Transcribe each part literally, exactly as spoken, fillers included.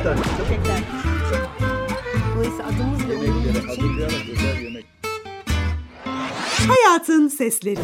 yeter. Yeter. Dolayısıyla adımız ve Yemeklere uyumumuz için hazırlayarak özel yemek. Hayatın Sesleri.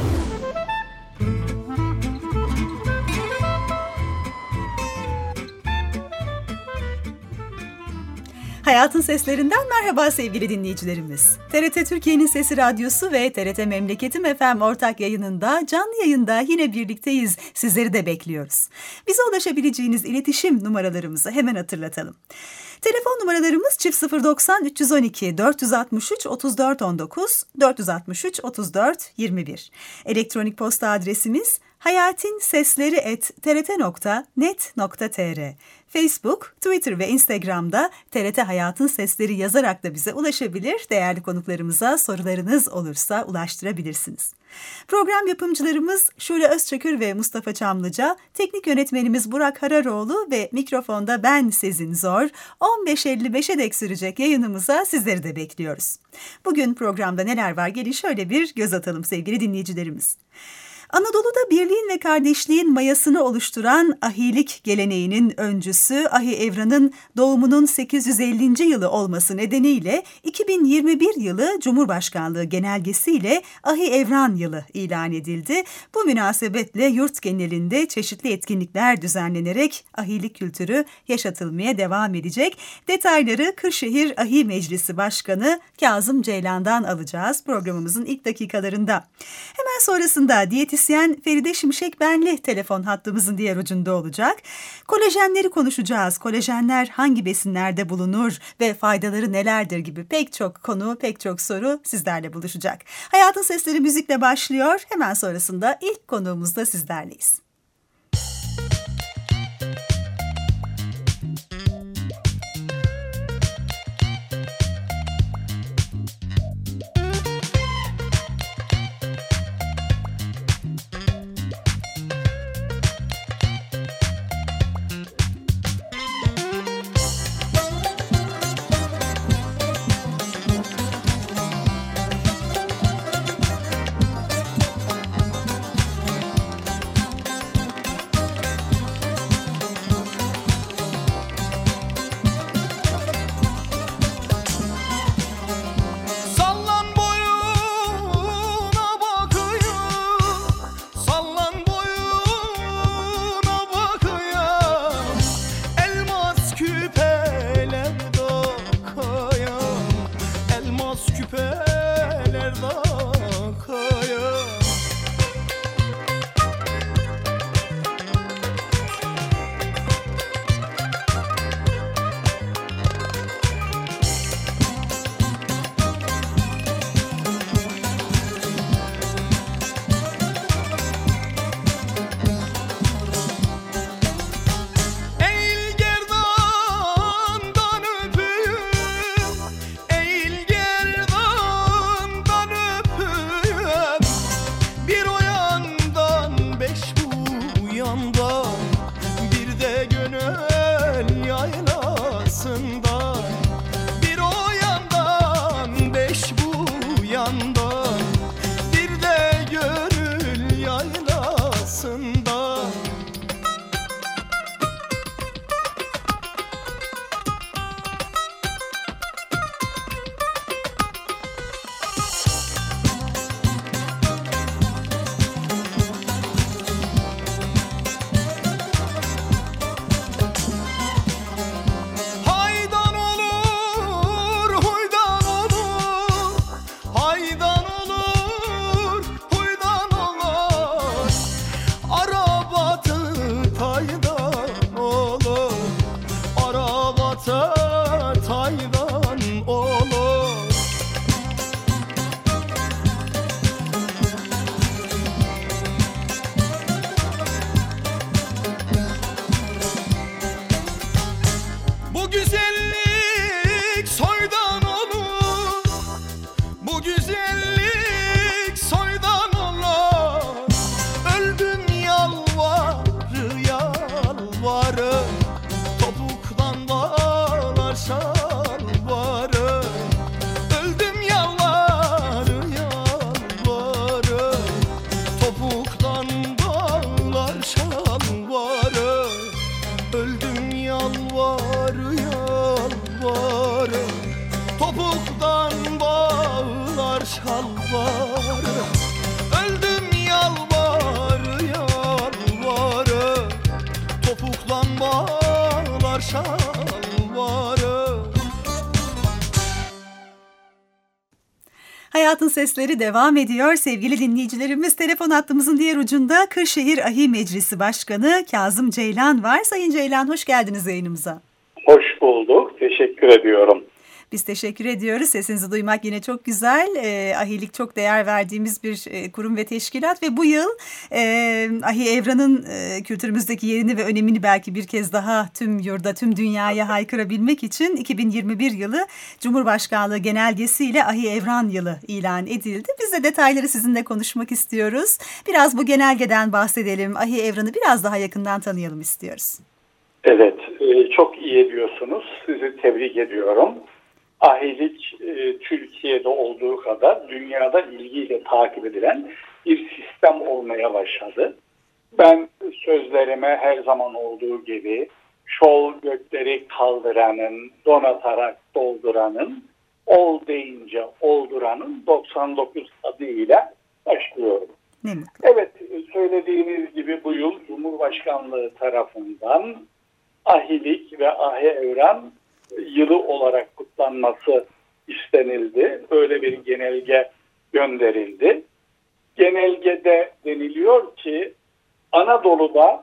Hayatın Seslerinden merhaba sevgili dinleyicilerimiz. T R T Türkiye'nin Sesi Radyosu ve T R T Memleketim F M ortak yayınında, canlı yayında yine birlikteyiz. Sizleri de bekliyoruz. Bize ulaşabileceğiniz iletişim numaralarımızı hemen hatırlatalım. Telefon numaralarımız çift sıfır doksan üç yüz on iki dört yüz altmış üç otuz dört on dokuz, dört yüz altmış üç otuz dört yirmi bir. Elektronik posta adresimiz hayatinsesleri et t r t nokta net nokta t r. Facebook, Twitter ve Instagram'da T R T Hayatın Sesleri yazarak da bize ulaşabilir. Değerli konuklarımıza sorularınız olursa ulaştırabilirsiniz. Program yapımcılarımız Şule Özçakır ve Mustafa Çamlıca, teknik yönetmenimiz Burak Hararoğlu ve mikrofonda ben Sezin Zor. on beş elli beşe dek sürecek yayınımıza sizleri de bekliyoruz. Bugün programda neler var? Gelin şöyle bir göz atalım sevgili dinleyicilerimiz. Anadolu'da birliğin ve kardeşliğin mayasını oluşturan ahilik geleneğinin öncüsü Ahi Evran'ın doğumunun sekiz yüz ellinci yılı olması nedeniyle iki bin yirmi bir yılı Cumhurbaşkanlığı genelgesiyle Ahi Evran yılı ilan edildi. Bu münasebetle yurt genelinde çeşitli etkinlikler düzenlenerek ahilik kültürü yaşatılmaya devam edecek. Detayları Kırşehir Ahi Meclisi Başkanı Kazım Ceylan'dan alacağız programımızın ilk dakikalarında. Hemen sonrasında diyetisyen Feride Şimşek Benli telefon hattımızın diğer ucunda olacak. Kolajenleri konuşacağız. Kolajenler hangi besinlerde bulunur ve faydaları nelerdir gibi pek çok konu, pek çok soru sizlerle buluşacak. Hayatın Sesleri müzikle başlıyor. Hemen sonrasında ilk konuğumuzda sizlerleyiz. Hayatın Sesleri devam ediyor. Sevgili dinleyicilerimiz, telefon hattımızın diğer ucunda Kırşehir Ahi Meclisi Başkanı Kazım Ceylan var. Sayın Ceylan, hoş geldiniz yayınımıza. Hoş bulduk. Teşekkür ediyorum. Biz teşekkür ediyoruz. Sesinizi duymak yine çok güzel. E, Ahilik çok değer verdiğimiz bir e, kurum ve teşkilat ve bu yıl e, Ahi Evran'ın e, kültürümüzdeki yerini ve önemini belki bir kez daha tüm yurda, tüm dünyaya haykırabilmek için iki bin yirmi bir yılı Cumhurbaşkanlığı genelgesiyle Ahi Evran yılı ilan edildi. Biz de detayları sizinle konuşmak istiyoruz. Biraz bu genelgeden bahsedelim. Ahi Evran'ı biraz daha yakından tanıyalım istiyoruz. Evet, çok iyi ediyorsunuz. Sizi tebrik ediyorum. Ahilik e, Türkiye'de olduğu kadar dünyada ilgiyle takip edilen bir sistem olmaya başladı. Ben sözlerime her zaman olduğu gibi şol gökleri kaldıranın, donatarak dolduranın, ol deyince olduranın doksan dokuz adıyla başlıyorum. Ne Evet, söylediğiniz gibi bu yıl Cumhurbaşkanlığı tarafından Ahilik ve Ahi Evran yılı olarak kutlanması istenildi. Öyle bir genelge gönderildi. Genelgede deniliyor ki Anadolu'da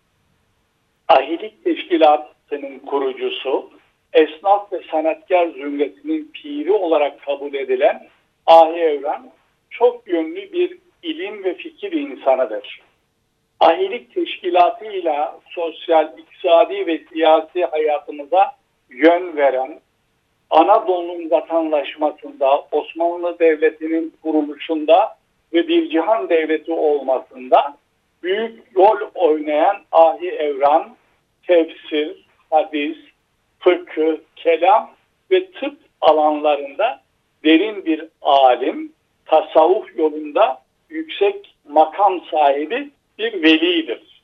Ahilik Teşkilatı'nın kurucusu, esnaf ve sanatkar zümresinin piri olarak kabul edilen Ahi Evran çok yönlü bir ilim ve fikir insanıdır. Ahilik teşkilatıyla sosyal, iktisadi ve siyasi hayatımıza yön veren, Anadolu'nun vatandaşmasında, Osmanlı Devleti'nin kuruluşunda ve bir cihan devleti olmasında büyük rol oynayan Ahi Evran, tefsir, hadis, fıkıh, kelam ve tıp alanlarında derin bir alim, tasavvuf yolunda yüksek makam sahibi bir velidir.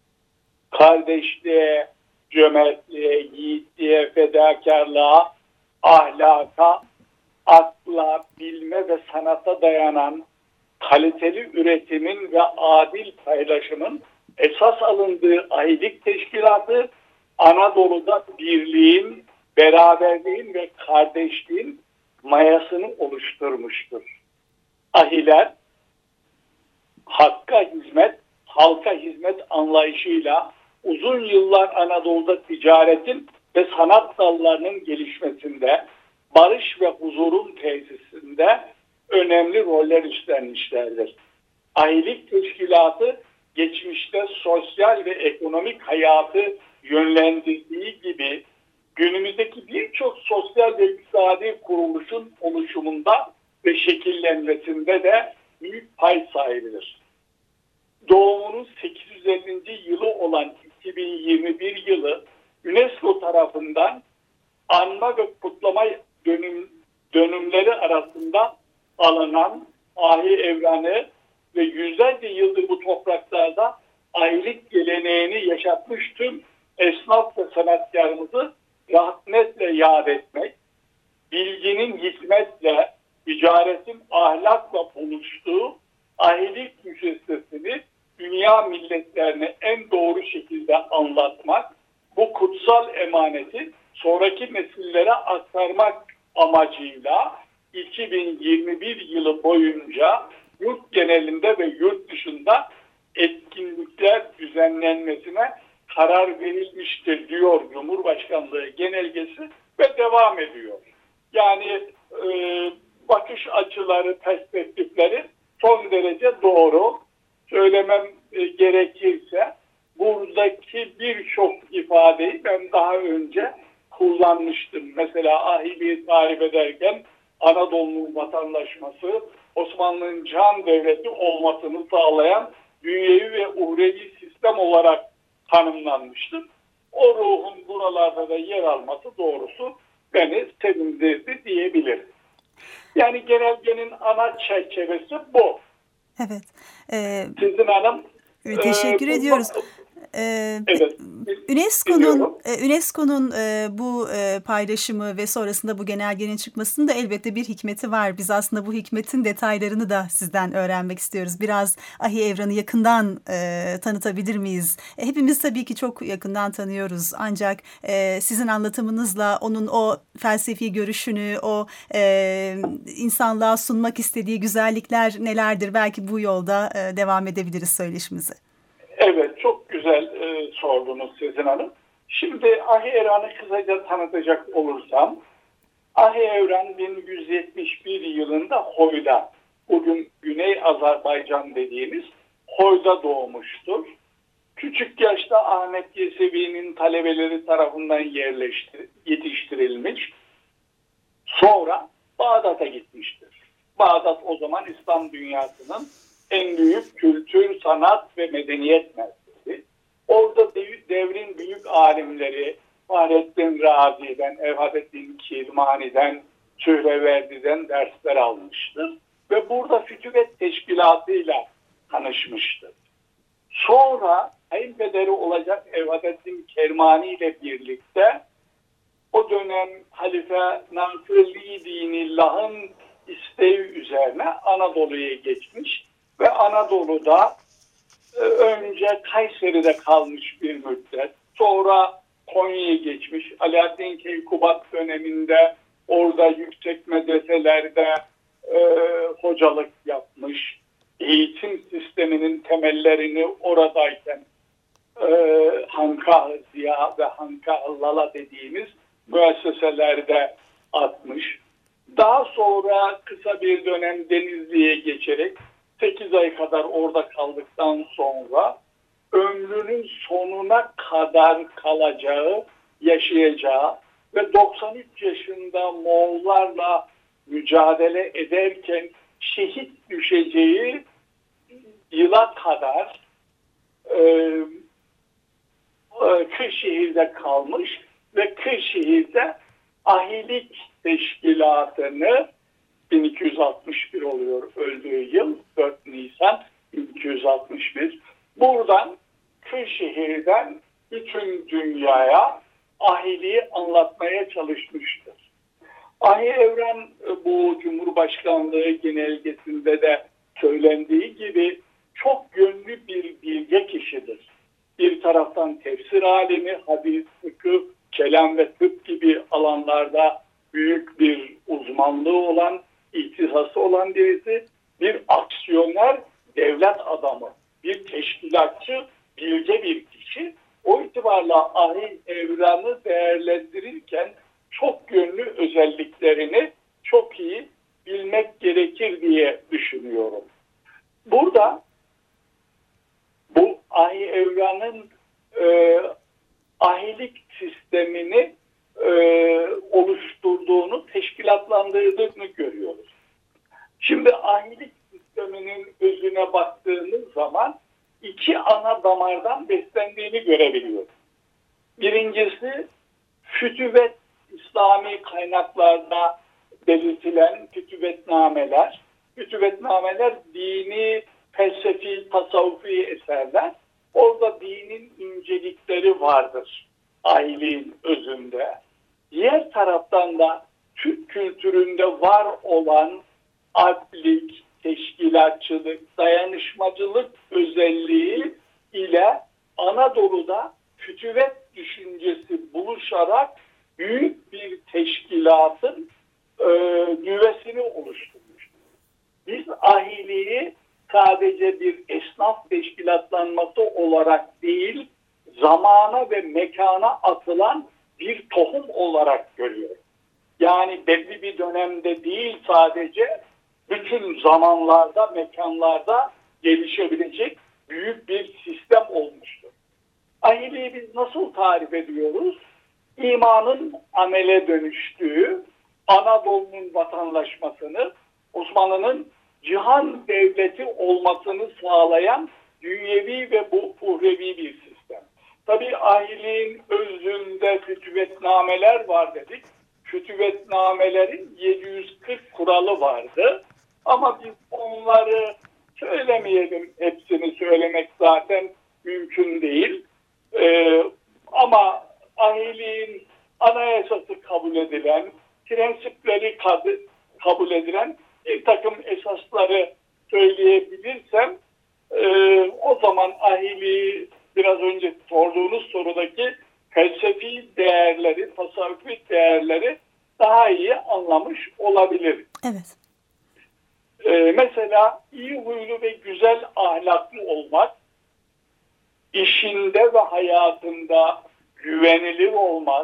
Kardeşliğe, cömertliğe, yiğitliğe, fedakarlığa, ahlaka, akla, bilme ve sanata dayanan kaliteli üretimin ve adil paylaşımın esas alındığı ahilik teşkilatı Anadolu'da birliğin, beraberliğin ve kardeşliğin mayasını oluşturmuştur. Ahiler hakka hizmet, halka hizmet anlayışıyla uzun yıllar Anadolu'da ticaretin ve sanat dallarının gelişmesinde, barış ve huzurun tesisinde önemli roller üstlenmişlerdir. Ahilik teşkilatı geçmişte sosyal ve ekonomik hayatı yönlendirdiği gibi günümüzdeki birçok sosyal ve iktisadi kuruluşun oluşumunda ve şekillenmesinde de büyük pay sahibidir. Doğumunun sekiz yüz ellinci yılı olan iki bin yirmi bir yılı UNESCO tarafından anma ve kutlama dönüm, dönümleri arasında alınan Ahi Evran'ı ve yüzlerce yıldır bu topraklarda ahilik geleneğini yaşatmış tüm esnaf ve sanatkarımızı rahmetle yad etmek, bilginin hikmetle, ticaretin ahlakla buluştuğu ahilik müessesesini dünya milletlerine en doğru şekilde anlatmak, bu kutsal emaneti sonraki nesillere aktarmak amacıyla iki bin yirmi bir yılı boyunca yurt genelinde ve yurt dışında etkinlikler düzenlenmesine karar verilmiştir diyor Cumhurbaşkanlığı genelgesi ve devam ediyor. Yani e, bakış açıları, perspektifleri son derece doğru. Söylemem e, gerekirse buradaki birçok ifadeyi ben daha önce kullanmıştım. Mesela ahiliği tarif ederken Anadolu'nun vatandaşması, Osmanlı'nın can devleti olmasını sağlayan dünyevi ve uhrevi sistem olarak tanımlanmıştır. O ruhun buralarda da yer alması doğrusu beni sevindirdi diyebilirim. Yani genelgenin ana çerçevesi bu. Evet. Ee, Sizin hanım. Teşekkür e, ediyoruz. Bu, Ee, evet. UNESCO'nun E, UNESCO'nun e, bu e, paylaşımı ve sonrasında bu genelgenin çıkmasının da elbette bir hikmeti var. Biz aslında bu hikmetin detaylarını da sizden öğrenmek istiyoruz. Biraz Ahi Evran'ı yakından e, tanıtabilir miyiz? E, hepimiz tabii ki çok yakından tanıyoruz. Ancak e, sizin anlatımınızla onun o felsefi görüşünü, o e, insanlığa sunmak istediği güzellikler nelerdir? Belki bu yolda e, devam edebiliriz söyleşimize. Evet, çok güzel e, sordunuz Sezin Hanım. Şimdi Ahi Evran'ı kısaca tanıtacak olursam, Ahi Evran bin yüz yetmiş bir yılında Hoy'da, bugün Güney Azerbaycan dediğimiz Hoy'da doğmuştur. Küçük yaşta Ahmet Yesevi'nin talebeleri tarafından yerleştir, yetiştirilmiş. Sonra Bağdat'a gitmiştir. Bağdat o zaman İslam dünyasının en büyük kültür, sanat ve medeniyet merkezi. Orada devrin büyük alimleri Fahrettin Razi'den, Evhadettin Kirmani'den, Sühreverdi'den dersler almıştır. Ve burada Fütüvet Teşkilatı'yla tanışmıştır. Sonra kayınpederi olacak Evhadettin Kirmani ile birlikte o dönem Halife Nasırli Dinillah'ın isteği üzerine Anadolu'ya geçmiş ve Anadolu'da önce Kayseri'de kalmış bir müddet, sonra Konya'ya geçmiş. Alaaddin Keykubat döneminde orada yüksek medreselerde e, hocalık yapmış. Eğitim sisteminin temellerini oradayken e, Hankah-ı Ziya ve Hankah-ı Lala dediğimiz müesseselerde atmış. Daha sonra kısa bir dönem Denizli'ye geçerek sekiz ay kadar orada kaldıktan sonra ömrünün sonuna kadar kalacağı, yaşayacağı ve doksan üç yaşında Moğollarla mücadele ederken şehit düşeceği yıla kadar e, e, Kırşehir'de kalmış ve Kırşehir'de Ahilik Teşkilatı'nı bin iki yüz altmış bir oluyor öldüğü yıl, dört Nisan bin iki yüz altmış bir. Buradan Kırşehir'den bütün dünyaya ahiliği anlatmaya çalışmıştır. Ahi Evran bu Cumhurbaşkanlığı genelgesinde de söylendiği gibi çok yönlü bir bilge kişidir. Bir taraftan tefsir alemi, hadis, fıkıh, kelam ve tıp gibi alanlarda büyük bir uzmanlığı olan, ihtisası olan birisi, bir aksiyoner, devlet adamı, bir teşkilatçı, bilge bir kişi. O itibarla Ahi Evran'ı değerlendirirken çok yönlü özelliklerini çok iyi bilmek gerekir diye düşünüyorum. Burada bu Ahi Evran'ın e, ahilik sistemini e, oluşturduğunu, teşkilatlandırdığını görüyoruz. Şimdi ahilik sisteminin özüne baktığımız zaman iki ana damardan beslendiğini görebiliyoruz. Birincisi fütüvet, İslami kaynaklarda belirtilen fütüvetnameler. Fütüvetnameler dini, felsefi, tasavvufi eserler. Orada dinin incelikleri vardır ahiliğin özünde. Diğer taraftan da Türk kültüründe var olan adlik, teşkilatçılık, dayanışmacılık özelliği ile Anadolu'da fütüvet düşüncesi buluşarak büyük bir teşkilatın e, nüvesini oluşturmuştur. Biz ahiliği sadece bir esnaf teşkilatlanması olarak değil, zamana ve mekana atılan bir tohum olarak görüyoruz. Yani belli bir dönemde değil, sadece bütün zamanlarda, mekanlarda gelişebilecek büyük bir sistem olmuştur. Ahiliği biz nasıl tarif ediyoruz? İmanın amele dönüştüğü, Anadolu'nun vatandaşmasını, Osmanlı'nın cihan devleti olmasını sağlayan dünyevi ve bu uhrevi bir sistem. Tabii ahiliğin özünde fütüvetnameler var dedik. Fütüvetnamelerin yedi yüz kırk kuralı vardı. Ama biz onları söylemeyelim, hepsini söylemek zaten mümkün değil. Ee, ama ahiliğin anayasası kabul edilen, prensipleri kabul edilen bir takım esasları söyleyebilirsem e, o zaman ahiliği biraz önce sorduğunuz sorudaki felsefi değerleri, tasavvufi değerleri daha iyi anlamış olabilir. Evet. Ee, mesela iyi huylu ve güzel ahlaklı olmak, işinde ve hayatında güvenilir olmak,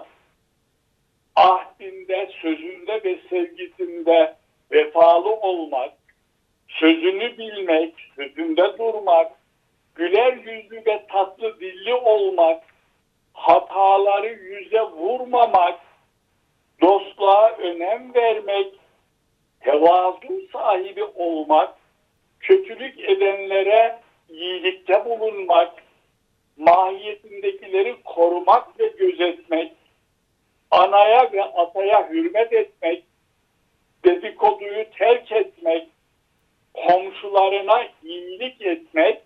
ahdinde, sözünde ve sevgisinde vefalı olmak, sözünü bilmek, sözünde durmak, güler yüzlü ve tatlı dilli olmak, hataları yüze vurmamak, dostluğa önem vermek, tevazu sahibi olmak, kötülük edenlere iyilikte bulunmak, mahiyetindekileri korumak ve gözetmek, anaya ve ataya hürmet etmek, dedikoduyu terk etmek, komşularına iyilik etmek,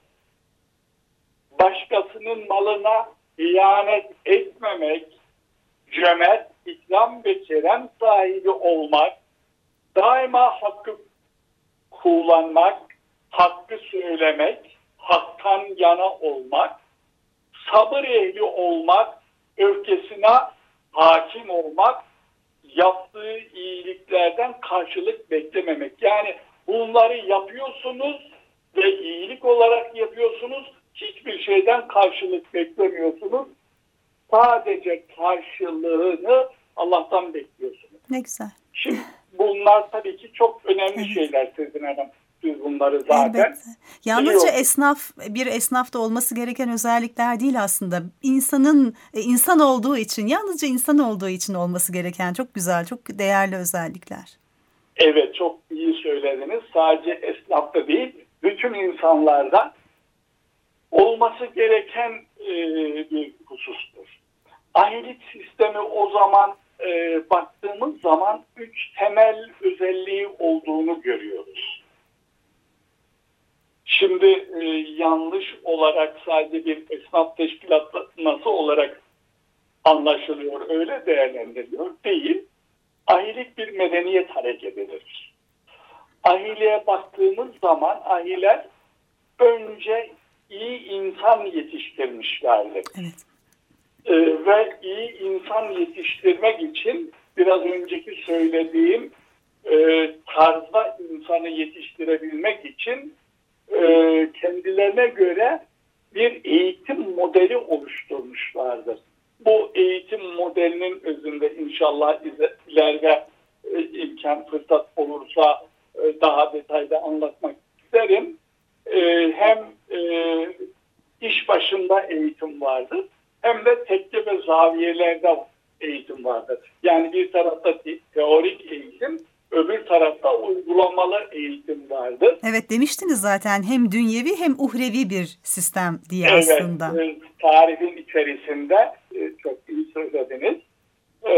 başkasının malına ihanet etmemek, cömert, ikram ve kerem sahibi olmak, daima hakkı kullanmak, hakkı söylemek, haktan yana olmak, sabır ehli olmak, öfkesine hakim olmak, yaptığı iyiliklerden karşılık beklememek. Yani bunları yapıyorsunuz ve iyilik olarak yapıyorsunuz, hiçbir şeyden karşılık beklemiyorsunuz. Sadece karşılığını Allah'tan bekliyorsunuz. Ne güzel. Şimdi bunlar tabii ki çok önemli evet. şeyler Sezin Hanım. Siz bunları zaten Elbette. Yalnızca esnaf, bir esnafta olması gereken özellikler değil aslında. İnsanın insan olduğu için, yalnızca insan olduğu için olması gereken çok güzel, çok değerli özellikler. Evet, çok iyi söylediniz. Sadece esnafta değil, bütün insanlarda olması gereken e, bir husustur. Ahilik sistemi o zaman e, baktığımız zaman üç temel özelliği olduğunu görüyoruz. Şimdi e, yanlış olarak sadece bir esnaf teşkilatlaması olarak anlaşılıyor, öyle değerlendiriliyor. Değil. Ahilik bir medeniyet hareketidir. Ahiliğe baktığımız zaman ahiler önce iyi insan yetiştirmişlerdir. Evet. Ee, ve iyi insan yetiştirmek için biraz önceki söylediğim e, tarzda insanı yetiştirebilmek için e, kendilerine göre bir eğitim modeli oluşturmuşlardır. Bu eğitim modelinin özünde inşallah ileride e, imkan fırsat olursa e, daha detaylı anlatmak isterim. E, hem e, iş başında eğitim vardır, hem de tekke ve zaviyelerde eğitim vardır. Yani bir tarafta te- teorik eğitim, öbür tarafta uygulamalı eğitim vardır. Evet, demiştiniz zaten hem dünyevi hem uhrevi bir sistem diye evet, aslında. Evet, tarifin içerisinde e, çok iyi söylediniz. E,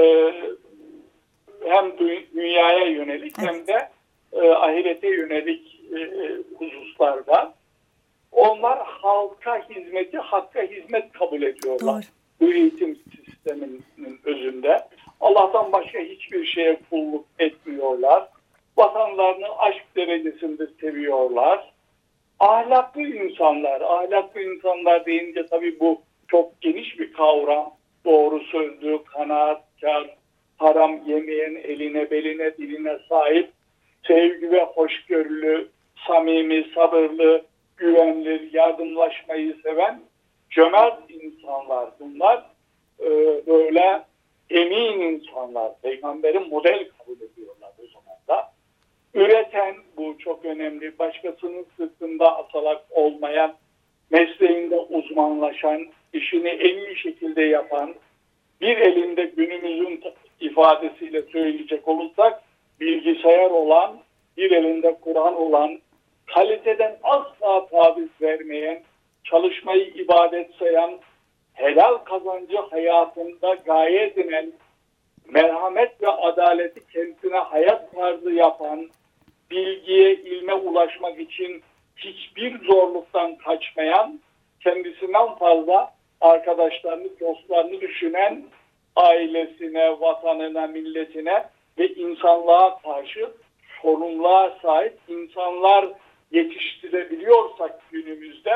hem dü- dünyaya yönelik evet. hem de e, ahirete yönelik e, hususlar var. Onlar halka hizmeti, hakka hizmet kabul ediyorlar. Doğru. Bu eğitim sisteminin özünde. Allah'tan başka hiçbir şeye kulluk etmiyorlar. Vatanlarını aşk derecesinde seviyorlar. Ahlaklı insanlar, ahlaklı insanlar deyince tabii bu çok geniş bir kavram. Doğru sözlü, kanaatkar, haram yemeyen, eline, beline, diline sahip, sevgi ve hoşgörülü, samimi, sabırlı, güvenilir, yardımlaşmayı seven cömert insanlar bunlar. Ee, böyle emin insanlar. Peygamberin model kabul ediyorlar o zaman da. Üreten, bu çok önemli, başkasının sırtında asalak olmayan, mesleğinde uzmanlaşan, işini en iyi şekilde yapan, bir elinde günümüzün ifadesiyle söyleyecek olursak bilgisayar olan, bir elinde Kur'an olan, kaliteden asla taviz vermeyen, çalışmayı ibadet sayan, helal kazancı hayatında gaye edinen, merhamet ve adaleti kendisine hayat tarzı yapan, bilgiye, ilme ulaşmak için hiçbir zorluktan kaçmayan, kendisinden fazla arkadaşlarını, dostlarını düşünen, ailesine, vatanına, milletine ve insanlığa karşı sorumluluğa sahip insanlar yetiştirebiliyorsak günümüzde,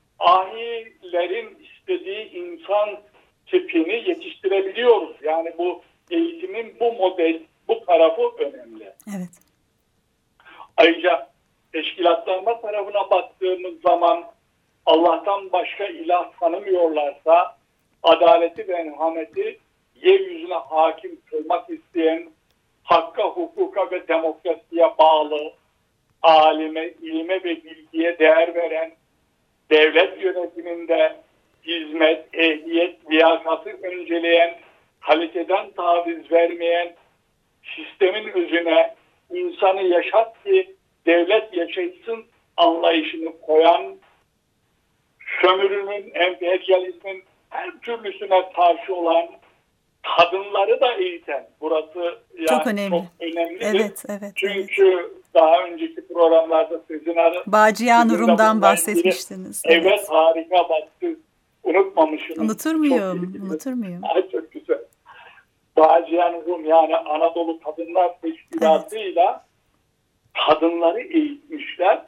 ahilerin istediği insan tipini yetiştirebiliyoruz. Yani bu eğitimin bu model, bu tarafı önemli. Evet. Ayrıca teşkilatlanma tarafına baktığımız zaman Allah'tan başka ilah tanımıyorlarsa, adaleti ve merhameti yeryüzüne hakim kılmak isteyen, hakka, hukuka ve demokrasiye bağlı, alime, ilme ve bilgiye değer veren, devlet yönetiminde hizmet, ehliyet, liyakatı önceleyen, kaliteden taviz vermeyen, sistemin özüne insanı yaşat ki devlet yaşatsın anlayışını koyan, sömürünün, emperyalizmin her türlüsüne karşı olan, kadınları da eğiten, burası yani çok önemli. Çok önemlidir. Evet, evet. Çünkü evet. daha önceki programlarda sizin arasında Bağcıyan Urum'dan bahsetmiştiniz. Evet, evet, harika baktı. Unutmamışım. Unutur muyum? Unutur muyum? Ay, çok güzel. Bağcıyan Urum yani Anadolu Kadınlar Teşkilatı'yla evet. kadınları eğitmişler.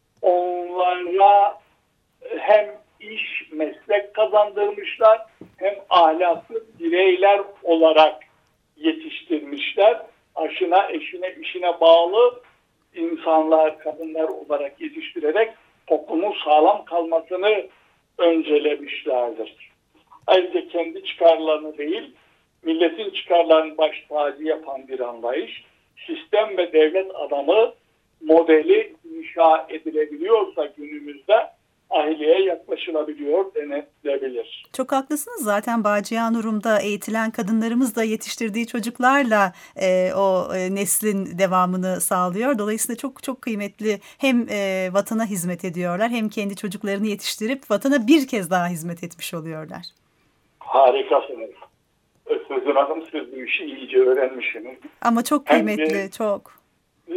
Onlara hem iş, meslek kazandırmışlar, hem ahlaklı bireyler olarak yetiştirmişler. Aşına, eşine, işine bağlı insanlar, kadınlar olarak yetiştirerek toplumun sağlam kalmasını öncelemişlerdir. Ayrıca kendi çıkarlarını değil, milletin çıkarlarını baş tacı yapan bir anlayış, sistem ve devlet adamı modeli inşa edilebiliyorsa günümüzde aileye yaklaşılabiliyor denilebilir. Çok haklısınız. Zaten Bağcıyan Urum'da eğitilen kadınlarımız da yetiştirdiği çocuklarla e, o e, neslin devamını sağlıyor. Dolayısıyla çok çok kıymetli, hem e, vatana hizmet ediyorlar, hem kendi çocuklarını yetiştirip vatana bir kez daha hizmet etmiş oluyorlar. Harikasınız. Sözün Hanım, siz bu işi iyice öğrenmişsiniz. Ama çok kıymetli, bir, çok. E,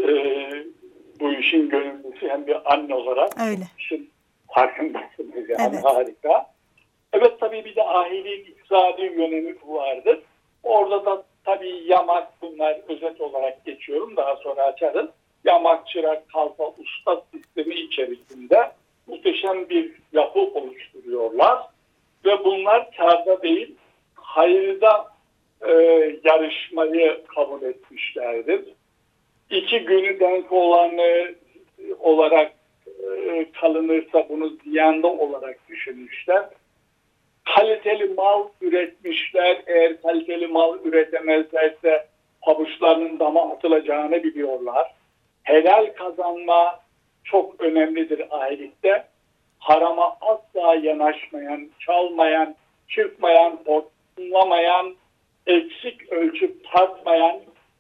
bu işin gönüllüsü hem bir anne olarak. Öyle. İşin farkındasınız yani, evet. Harika. Evet, tabii bir de ahilenin iktisadi yönemi vardır. Orada da tabii yamak, bunlar özet olarak geçiyorum, daha sonra açarız. Yamak, çırak, kalfa, usta sistemi içerisinde muhteşem bir yapı oluşturuyorlar. Ve bunlar kârda değil, hayırda e, yarışmayı kabul etmişlerdir. İki günü denk olanı olarak e, kalınırsa bunu ziyanda olarak düşünmüşler. Kaliteli mal üretmişler. Eğer kaliteli mal üretemezlerse pabuçlarının dama atılacağını biliyorlar. Helal kazanma çok önemlidir ahilikte. Harama asla yanaşmayan, çalmayan, çırpmayan, hortumlamayan, eksik ölçüp tartmayan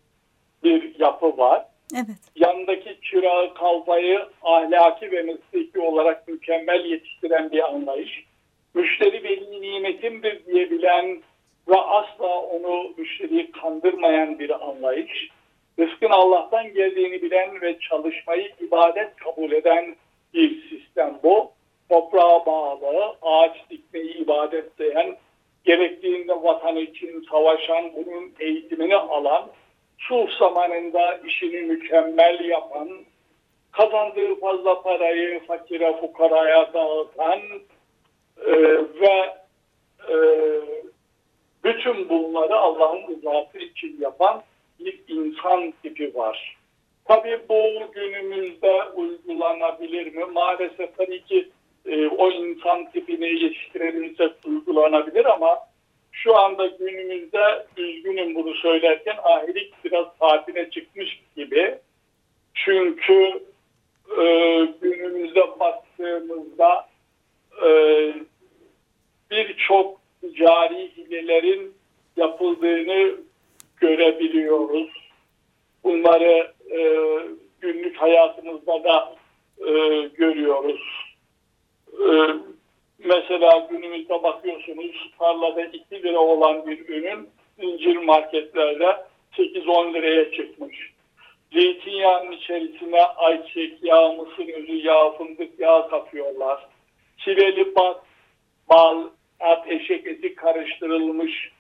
bir yapı var. Evet. Yanındaki çırağı, kalfayı ahlaki ve mesleki olarak mükemmel yetiştiren bir anlayış. Müşteri veli nimetimdir diyebilen ve asla onu, müşteriyi kandırmayan bir anlayış. Rızkın Allah'tan geldiğini bilen ve çalışmayı ibadet kabul eden bir sistem bu. Toprağa bağlı, ağaç dikmeyi ibadet sayan, gerektiğinde vatan için savaşan, bunun eğitimini alan, sulh zamanında işini mükemmel yapan, kazandığı fazla parayı fakire fukaraya dağıtan e, ve e, bütün bunları Allah'ın rızası için yapan bir insan tipi var. Tabii bu günümüzde uygulanabilir mi? Maalesef tabii ki e, o insan tipini yetiştirebilirsek uygulanabilir ama şu anda günümüzde, üzgünüm bunu söylerken, ahilik biraz tatile çıkmış gibi. Çünkü e, günümüzde baktığımızda e, birçok ticari hilelerin yapıldığını görebiliyoruz. Bunları e, günlük hayatımızda da e, görüyoruz. E, mesela günümüzde bakıyorsunuz, tarlada iki lira olan bir ürün zincir marketlerde sekiz on liraya çıkmış. Zeytinyağının içerisine ayçiçek yağı, mısır özü yağı, fındık yağı katıyorlar. Çileli bal, bal, at, eşek eti karıştırılmış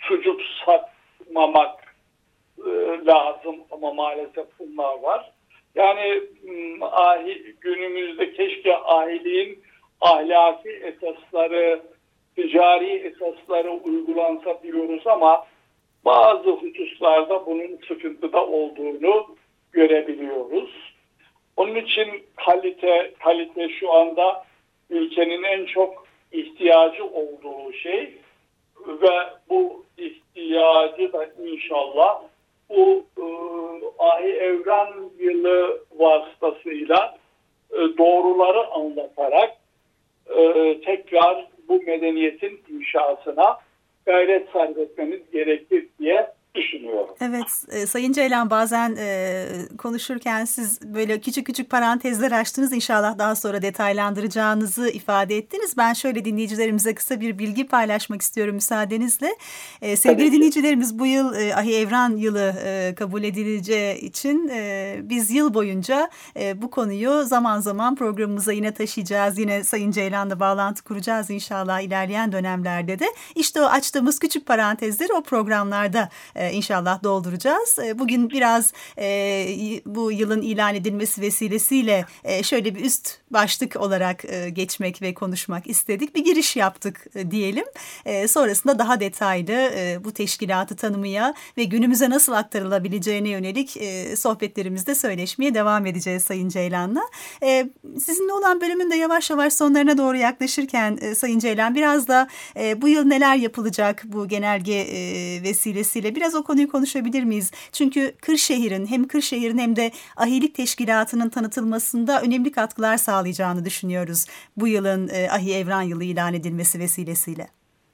sucuk satmamak e, lazım ama maalesef bunlar var. Yani ahi, günümüzde keşke ahiliğin ahlaki esasları, ticari esasları uygulansa diyoruz ama bazı hususlarda bunun sıkıntıda olduğunu görebiliyoruz. Onun için kalite, kalite şu anda ülkenin en çok ihtiyacı olduğu şey ve bu ihtiyacı da inşallah bu e, Ahi Evran Yılı vasıtasıyla e, doğruları anlatarak e, tekrar bu medeniyetin inşasına gayret sarf etmemiz gerekir diye düşünüyorum. Evet, e, Sayın Ceylan, bazen e, konuşurken siz böyle küçük küçük parantezler açtınız. İnşallah daha sonra detaylandıracağınızı ifade ettiniz. Ben şöyle dinleyicilerimize kısa bir bilgi paylaşmak istiyorum müsaadenizle. E, sevgili dinleyicilerimiz, bu yıl e, Ahi Evran Yılı e, kabul edileceği için e, biz yıl boyunca e, bu konuyu zaman zaman programımıza yine taşıyacağız. Yine Sayın Ceylan'la bağlantı kuracağız inşallah ilerleyen dönemlerde de. İşte o açtığımız küçük parantezleri o programlarda e, İnşallah dolduracağız. Bugün biraz e, bu yılın ilan edilmesi vesilesiyle e, şöyle bir üst başlık olarak e, geçmek ve konuşmak istedik. Bir giriş yaptık e, diyelim. E, sonrasında daha detaylı e, bu teşkilatı tanımaya ve günümüze nasıl aktarılabileceğine yönelik e, sohbetlerimizde söyleşmeye devam edeceğiz Sayın Ceylan'la. E, sizinle olan bölümün de yavaş yavaş sonlarına doğru yaklaşırken e, Sayın Ceylan, biraz da e, bu yıl neler yapılacak bu genelge e, vesilesiyle biraz o konuyu konuşabilir miyiz? Çünkü Kırşehir'in hem Kırşehir'in hem de Ahilik Teşkilatı'nın tanıtılmasında önemli katkılar sağlayacağını düşünüyoruz bu yılın e, Ahi Evran Yılı ilan edilmesi vesilesiyle.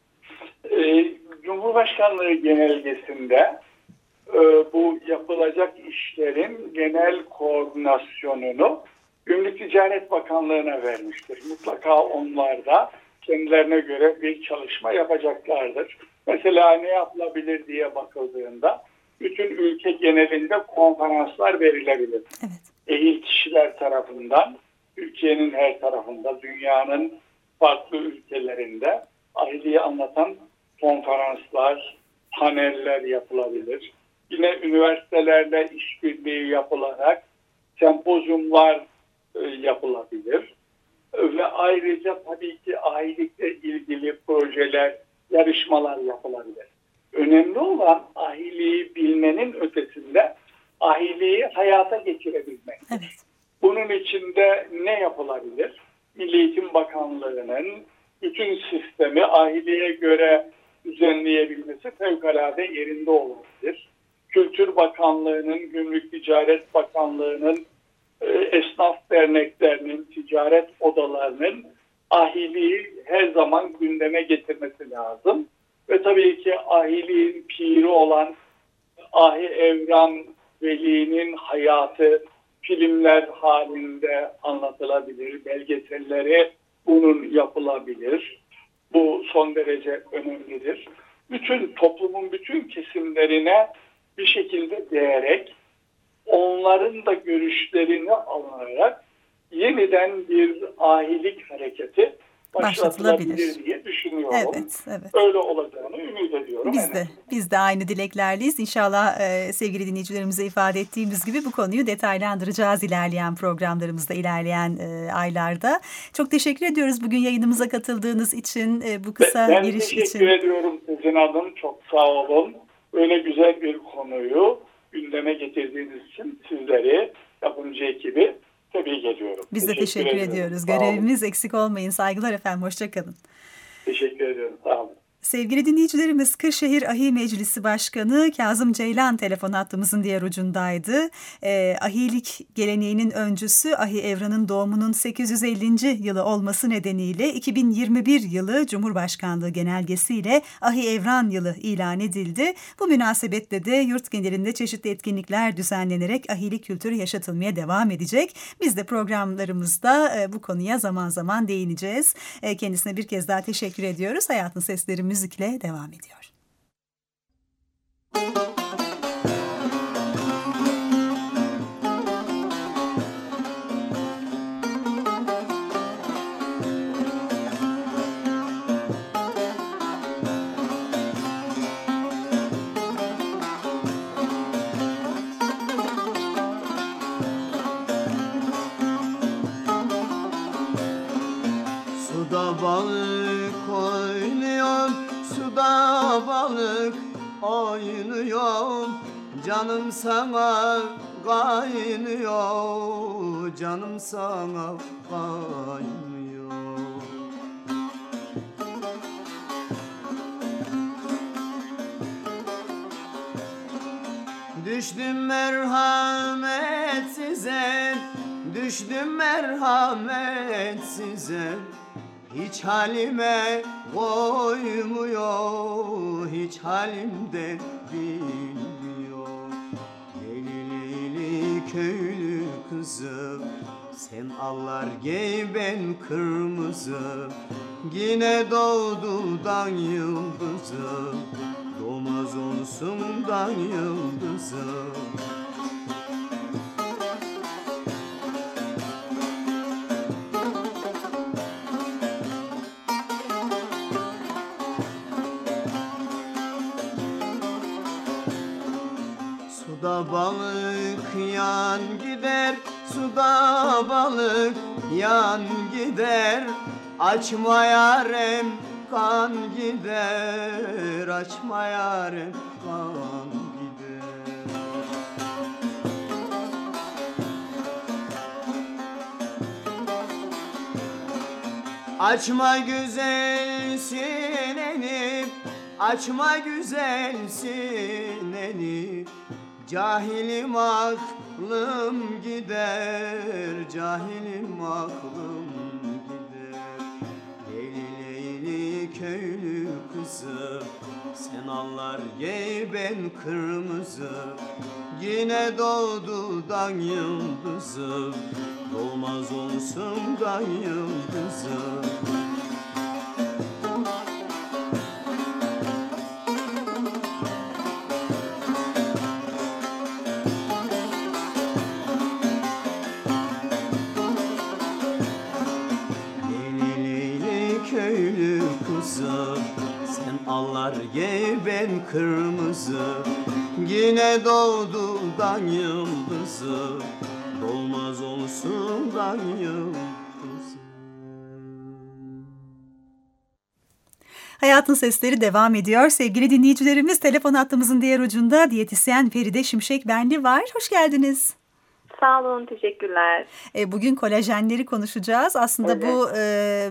E, Cumhurbaşkanlığı genelgesinde e, bu yapılacak işlerin genel koordinasyonunu Gümrük Ticaret Bakanlığı'na vermiştir. Mutlaka onlar da kendilerine göre bir çalışma yapacaklardır. Mesela ne yapılabilir diye bakıldığında bütün ülke genelinde konferanslar verilebilir. Evet. Ehil kişiler tarafından, Türkiye'nin her tarafında, dünyanın farklı ülkelerinde ahiliği anlatan konferanslar, paneller yapılabilir. Yine üniversitelerle işbirliği yapılarak sempozyumlar e, yapılabilir. Ve ayrıca tabii ki ahilikle ilgili projeler, yarışmalar yapılabilir. Önemli olan ahiliği bilmenin ötesinde ahiliği hayata geçirebilmek. Evet. Bunun için de ne yapılabilir? Milli Eğitim Bakanlığı'nın bütün sistemi ahiliğe göre düzenleyebilmesi fevkalade yerinde olabilir. Kültür Bakanlığı'nın, Gümrük Ticaret Bakanlığı'nın, esnaf derneklerinin, ticaret odalarının ahiliği her zaman gündeme getirmesi lazım. Ve tabii ki ahiliğin piri olan Ahi Evran Veli'nin hayatı filmler halinde anlatılabilir, belgeselleri bunun yapılabilir. Bu son derece önemlidir. Bütün toplumun bütün kesimlerine bir şekilde değerek, onların da görüşlerini alınarak yeniden bir ahilik hareketi başlatılabilir diye düşünüyorum. Evet, evet. Öyle olacağını ümit ediyorum. Biz de, biz de aynı dileklerleyiz. İnşallah e, sevgili dinleyicilerimize ifade ettiğimiz gibi bu konuyu detaylandıracağız ilerleyen programlarımızda, ilerleyen e, aylarda. Çok teşekkür ediyoruz bugün yayınımıza katıldığınız için, e, bu kısa ben giriş için. Ben teşekkür ediyorum Sezin Hanım. Çok sağ olun. Öyle güzel bir konuyu gündeme getirdiğiniz için sizleri, yapımcı ekibi tebrik ediyorum. Biz de teşekkür, teşekkür ediyoruz. Görevimiz eksik olmayın. Saygılar efendim. Hoşçakalın. Teşekkür ediyorum. Sağ olun. Sevgili dinleyicilerimiz, Kırşehir Ahi Meclisi Başkanı Kazım Ceylan telefon hattımızın diğer ucundaydı. E, ahilik geleneğinin öncüsü Ahi Evran'ın doğumunun sekiz yüz ellinci yılı olması nedeniyle iki bin yirmi bir yılı Cumhurbaşkanlığı genelgesiyle Ahi Evran Yılı ilan edildi. Bu münasebetle de yurt genelinde çeşitli etkinlikler düzenlenerek ahilik kültürü yaşatılmaya devam edecek. Biz de programlarımızda e, bu konuya zaman zaman değineceğiz. E, kendisine bir kez daha teşekkür ediyoruz. Hayatın Sesleri müzikle devam ediyor. Suda balık oynuyor, suda balık oynuyor. Canım sana kaynıyor, canım sana kaynıyor. Düştüm merhametsize, düştüm merhametsize. Hiç halime koymuyor, hiç halimden bilmiyor. Leyli leyli köylü kızı, sen allar giy ben kırmızı. Yine doğdudan yıldızı, doğmaz olsundan yıldızı. Suda balık yan gider, suda balık yan gider. Açma yarem kan gider, açma yarem kan gider. Açma güzel sineni, açma güzel sineni. Cahilim aklım gider, cahilim aklım gider. Leyli leyli köylü kızı, sen allar giy ben kırmızı. Yine doğdudan yıldızı, doğmaz olsundan yıldızı. Köylü kızı, sen allar giy ben kırmızı. Yine doğdudan yıldızı, doğmaz olsundan yıldızı. Hayatın Sesleri devam ediyor. Sevgili dinleyicilerimiz, telefon hattımızın diğer ucunda diyetisyen Feride Şimşek-Benli var. Hoş geldiniz. Sağ olun, teşekkürler. Bugün kolajenleri konuşacağız. Aslında evet. bu e,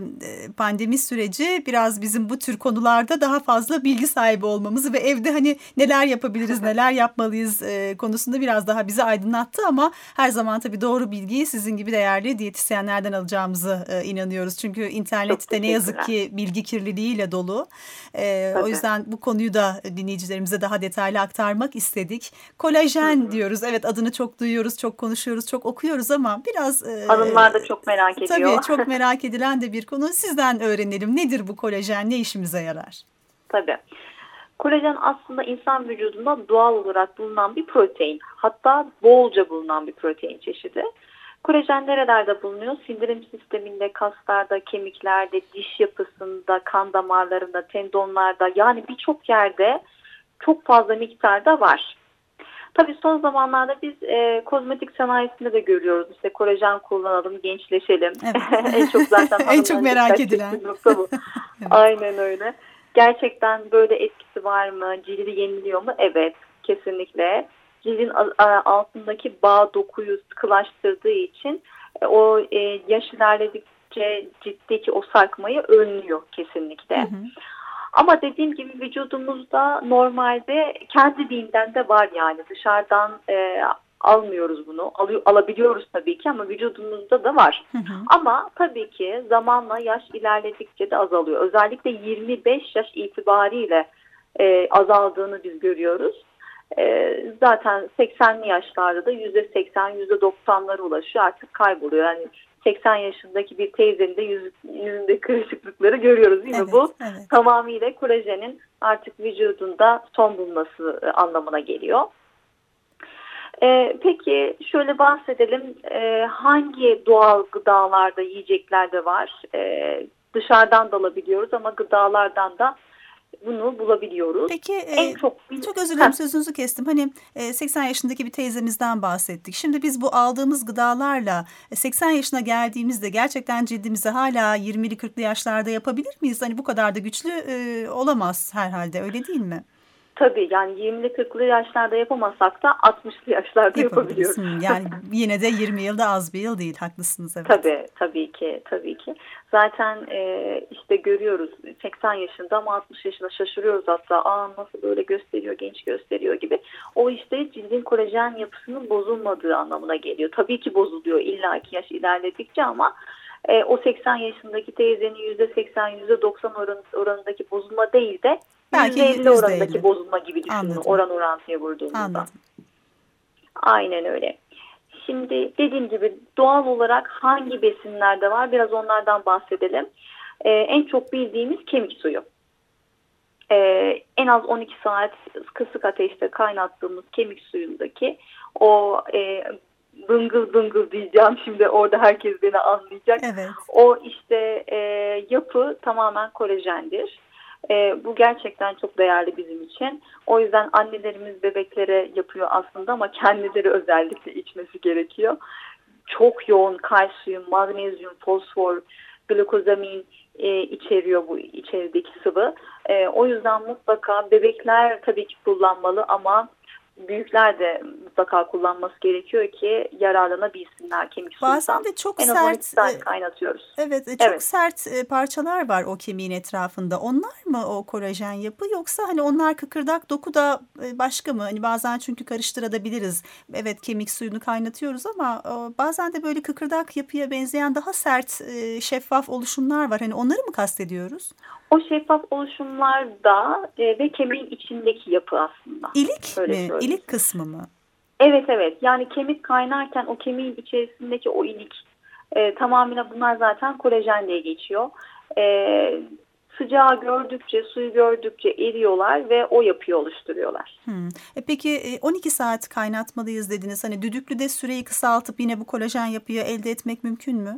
pandemi süreci biraz bizim bu tür konularda daha fazla bilgi sahibi olmamızı ve evde hani neler yapabiliriz, neler yapmalıyız e, konusunda biraz daha bizi aydınlattı. Ama her zaman tabii doğru bilgiyi sizin gibi değerli diyetisyenlerden alacağımızı e, inanıyoruz. Çünkü internette ne yazık ki bilgi kirliliğiyle dolu. E, o yüzden bu konuyu da dinleyicilerimize daha detaylı aktarmak istedik. Kolajen Hı-hı. diyoruz. Evet, adını çok duyuyoruz, çok konuşuyoruz. Çok okuyoruz ama biraz... Hanımlar da çok merak ediyor. Tabii çok merak edilen de bir konu. Sizden öğrenelim. Nedir bu kolajen? Ne işimize yarar? Tabii. Kolajen aslında insan vücudunda doğal olarak bulunan bir protein. Hatta bolca bulunan bir protein çeşidi. Kolajen nerelerde bulunuyor? Sindirim sisteminde, kaslarda, kemiklerde, diş yapısında, kan damarlarında, tendonlarda, yani birçok yerde çok fazla miktarda var. Tabii son zamanlarda biz e, kozmetik sanayisinde de görüyoruz. İşte kolajen kullanalım, gençleşelim. Evet. en çok zaten en çok merak edilen. Bu. Evet. Aynen öyle. Gerçekten böyle etkisi var mı? Cildi yeniliyor mu? Evet, kesinlikle. Cildin altındaki bağ dokuyu sıkılaştırdığı için e, o e, yaş ilerledikçe ciltteki o sarkmayı önlüyor kesinlikle. Hı hı. Ama dediğim gibi vücudumuzda normalde kendiliğinden de var, yani dışarıdan e, almıyoruz bunu. Al, alabiliyoruz tabii ki ama vücudumuzda da var. Hı hı. Ama tabii ki zamanla yaş ilerledikçe de azalıyor. Özellikle yirmi beş yaş itibariyle e, azaldığını biz görüyoruz. E, zaten seksenli yaşlarda da yüzde seksen yüzde doksanlara ulaşıyor, artık kayboluyor. Yani seksen yaşındaki bir teyzenin de yüz, yüzünde kırışıklıkları görüyoruz değil mi? Evet, bu evet. Tamamıyla kolajenin artık vücudunda son bulması anlamına geliyor. Ee, peki şöyle bahsedelim, ee, hangi doğal gıdalarda, yiyeceklerde var? Ee, dışarıdan da alabiliyoruz ama gıdalardan da bunu bulabiliyoruz. Peki en e, çok çok özür dilerim sözünüzü kestim. Hani e, seksen yaşındaki bir teyzemizden bahsettik. Şimdi biz bu aldığımız gıdalarla e, seksen yaşına geldiğimizde gerçekten cildimizi hala yirmili kırklı yaşlarda yapabilir miyiz? Hani bu kadar da güçlü e, olamaz herhalde, öyle değil mi? Tabii yani yirmili kırklı yaşlarda yapamasak da altmışlı yaşlarda yapabiliyoruz. Hmm, yani yine de yirmi yılda az bir yıl değil, haklısınız. Evet. Tabii tabii ki tabii ki. Zaten e, işte görüyoruz seksen yaşında ama altmış yaşında şaşırıyoruz hatta. Aa nasıl böyle gösteriyor, genç gösteriyor gibi. O işte cildin kolajen yapısının bozulmadığı anlamına geliyor. Tabii ki bozuluyor illaki yaş ilerledikçe ama e, o seksen yaşındaki teyzenin yüzde seksen yüzde doksan oran, oranındaki bozulma değil de belki yüzde elli oranındaki bozulma gibi düşünün. Anladım. Oran orantıya vurduğumuzda. Anladım. Aynen öyle. Şimdi dediğim gibi doğal olarak hangi besinlerde var biraz onlardan bahsedelim. Ee, en çok bildiğimiz kemik suyu. Ee, en az on iki saat kısık ateşte kaynattığımız kemik suyundaki o e, bıngıl bıngıl diyeceğim şimdi orada herkes beni anlayacak. Evet. O işte e, yapı tamamen kolajendir. E, bu gerçekten çok değerli bizim için. O yüzden annelerimiz bebeklere yapıyor aslında ama kendileri özellikle içmesi gerekiyor. Çok yoğun kalsiyum, magnezyum, fosfor, glukozamin e, içeriyor bu içerideki sıvı. E, o yüzden mutlaka bebekler tabii ki kullanmalı ama büyükler de mutlaka kullanması gerekiyor ki yararlanabilsinler kemik suyundan. Bazen de çok en sert kaynatıyoruz. Evet, çok evet. sert parçalar var o kemiğin etrafında. Onlar mı o kolajen yapı yoksa hani onlar kıkırdak doku da başka mı? Hani bazen çünkü karıştırabiliriz. Evet, kemik suyunu kaynatıyoruz ama bazen de böyle kıkırdak yapıya benzeyen daha sert şeffaf oluşumlar var. Hani onları mı kastediyoruz? O şeffaf oluşumlar da e, ve kemiğin içindeki yapı aslında. İlik Öyle mi? Söyleyeyim. İlik kısmı mı? Evet evet. Yani kemik kaynarken o kemiğin içerisindeki o ilik e, tamamıyla bunlar zaten kolajen diye geçiyor. E, sıcağı gördükçe, suyu gördükçe eriyorlar ve o yapıyı oluşturuyorlar. Hmm. E peki on iki saat kaynatmalıyız dediniz. Hani düdüklüde süreyi kısaltıp yine bu kolajen yapıyı elde etmek mümkün mü?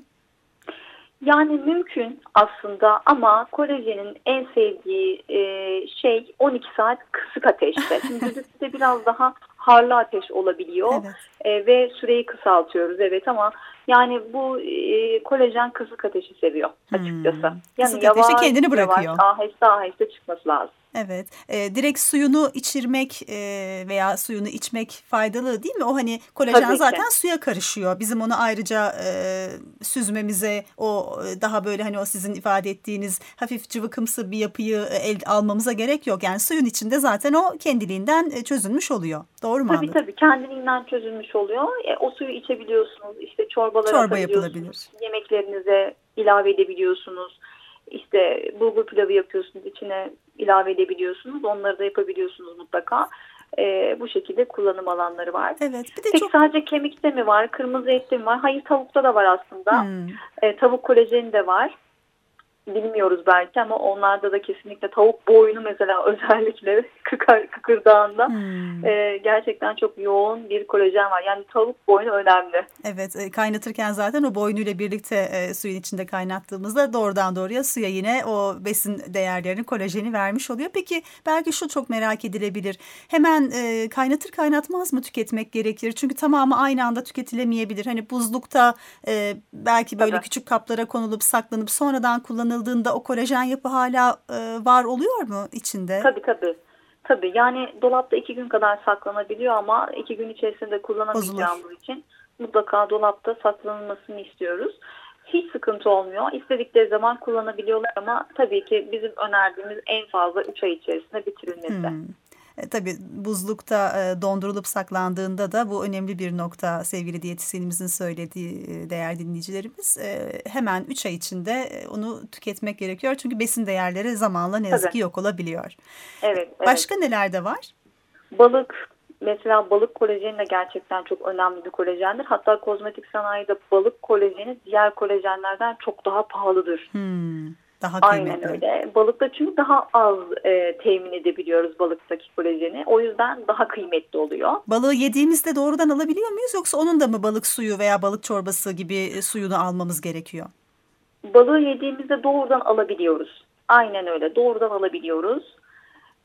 Yani mümkün aslında ama kolajenin en sevdiği e, şey on iki saat kısık ateşte. Şimdi düdüklüde biraz daha harlı ateş olabiliyor evet. e, ve süreyi kısaltıyoruz evet ama yani bu e, kolajen kısık ateşi seviyor açıkçası. Hmm. Yani kısık yavaş, ateşi kendini bırakıyor. Yavaş, aheste aheste çıkması lazım. Evet, e, direkt suyunu içirmek e, veya suyunu içmek faydalı değil mi? O hani kolajen Tabii zaten ki. suya karışıyor. Bizim onu ayrıca e, süzmemize, o daha böyle hani o sizin ifade ettiğiniz hafif cıvıkımsı bir yapıyı elde almamıza gerek yok. Yani suyun içinde zaten o kendiliğinden çözülmüş oluyor. Doğru mu tabii, anladım? Tabii tabii kendiliğinden çözülmüş oluyor. E, o suyu içebiliyorsunuz, işte çorbalara Çorba atabiliyorsunuz, yapılabilir. Yemeklerinize ilave edebiliyorsunuz. İşte bulgur pilavı yapıyorsunuz, içine ilave edebiliyorsunuz. Onları da yapabiliyorsunuz mutlaka. Ee, bu şekilde kullanım alanları var. Evet. Bir de Peki çok... sadece kemikte mi var, kırmızı ette mi var? Hayır, tavukta da var aslında. Hmm. Ee, tavuk kolajeni de var. Bilmiyoruz belki ama onlarda da kesinlikle tavuk boynu mesela özellikle kıkır, kıkırdağında hmm. e, gerçekten çok yoğun bir kolajen var. Yani tavuk boynu önemli. Evet, e, kaynatırken zaten o boynuyla birlikte e, suyun içinde kaynattığımızda doğrudan doğruya suya yine o besin değerlerini, kolajeni vermiş oluyor. Peki belki şu çok merak edilebilir. Hemen e, kaynatır kaynatmaz mı tüketmek gerekir? Çünkü tamamı aynı anda tüketilemeyebilir. Hani buzlukta e, belki böyle Tabii. küçük kaplara konulup saklanıp sonradan kullanıldığında o kolajen yapı hala e, var oluyor mu içinde? Tabii tabii. Tabii yani dolapta iki gün kadar saklanabiliyor ama iki gün içerisinde kullanamayacağımız için mutlaka dolapta saklanılmasını istiyoruz. Hiç sıkıntı olmuyor. İstedikleri zaman kullanabiliyorlar ama tabii ki bizim önerdiğimiz en fazla üç ay içerisinde bitirilmesi. Hmm. E, tabii buzlukta e, dondurulup saklandığında da bu önemli bir nokta sevgili diyetisyenimizin söylediği e, değerli dinleyicilerimiz. E, hemen üç ay içinde e, onu tüketmek gerekiyor. Çünkü besin değerleri zamanla ne yazık tabii. ki yok olabiliyor. Evet, evet. Başka neler de var? Balık, mesela balık kolajeni de gerçekten çok önemli bir kolajendir. Hatta kozmetik sanayide balık kolajeni diğer kolajenlerden çok daha pahalıdır. Hmm. Daha kıymetli. Aynen öyle. Balıkta çünkü daha az e, temin edebiliyoruz balıktaki kolajeni. O yüzden daha kıymetli oluyor. Balığı yediğimizde doğrudan alabiliyor muyuz yoksa onun da mı balık suyu veya balık çorbası gibi suyunu almamız gerekiyor? Balığı yediğimizde doğrudan alabiliyoruz. Aynen öyle. Doğrudan alabiliyoruz.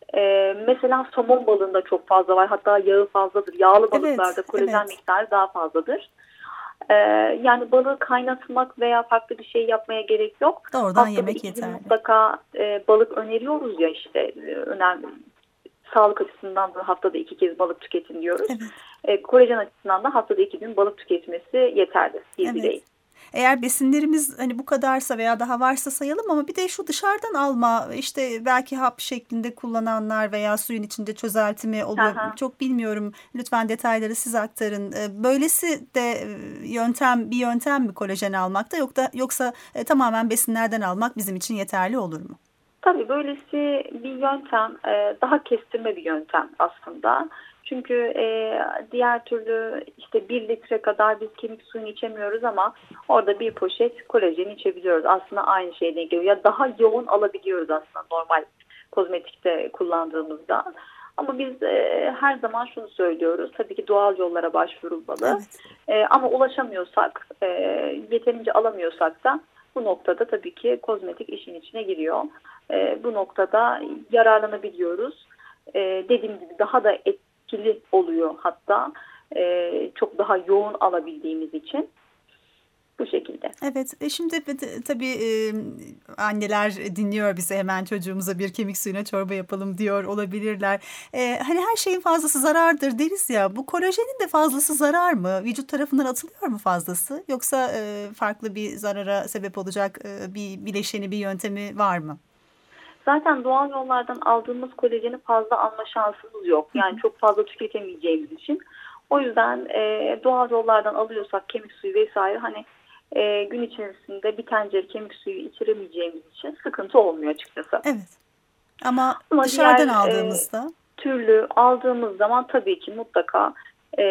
Ee, mesela somon balığında çok fazla var. Hatta yağı fazladır. Yağlı balıklarda Evet, kolajen evet. miktarı daha fazladır. Ee, yani balığı kaynatmak veya farklı bir şey yapmaya gerek yok. Doğrudan Haftada yemek iki gün yeterli. mutlaka e, balık öneriyoruz ya işte e, önemli. Sağlık açısından da haftada iki kez balık tüketin diyoruz. Evet. E, kolajen açısından da haftada iki gün balık tüketmesi yeterli bir Evet. birey. Eğer besinlerimiz hani bu kadarsa veya daha varsa sayalım ama bir de şu dışarıdan alma işte belki hap şeklinde kullananlar veya suyun içinde çözeltimi oluyor. Aha. Çok bilmiyorum. Lütfen detayları siz aktarın. E, Böylesi de e, yöntem bir yöntem mi kolajen almakta yoksa yoksa e, tamamen besinlerden almak bizim için yeterli olur mu? Tabii böylesi bir yöntem e, daha kestirme bir yöntem aslında. Çünkü e, diğer türlü işte bir litre kadar biz kemik suyunu içemiyoruz ama orada bir poşet kolajen içebiliyoruz. Aslında aynı şeyden geliyor. Ya daha yoğun alabiliyoruz aslında normal kozmetikte kullandığımızda. Ama biz e, her zaman şunu söylüyoruz. Tabii ki doğal yollara başvurulmalı. Evet. E, ama ulaşamıyorsak, e, yeterince alamıyorsak da bu noktada tabii ki kozmetik işin içine giriyor. E, bu noktada yararlanabiliyoruz. E, dediğim gibi daha da etkili oluyor hatta. E, çok daha yoğun alabildiğimiz için. Bu şekilde. Evet, e şimdi e, tabii e, anneler dinliyor bizi hemen çocuğumuza bir kemik suyuna çorba yapalım diyor olabilirler. E, hani her şeyin fazlası zarardır deriz ya, bu kolajenin de fazlası zarar mı? Vücut tarafından atılıyor mu fazlası? Yoksa e, farklı bir zarara sebep olacak e, bir bileşeni, bir yöntemi var mı? Zaten doğal yollardan aldığımız kolajeni fazla alma şansımız yok. Yani çok fazla tüketemeyeceğimiz için. O yüzden e, doğal yollardan alıyorsak kemik suyu vesaire hani e, gün içerisinde bir tencere kemik suyu içiremeyeceğimiz için sıkıntı olmuyor açıkçası. Evet. Ama, Ama dışarıdan diğer, aldığımızda? E, türlü aldığımız zaman tabii ki mutlaka e,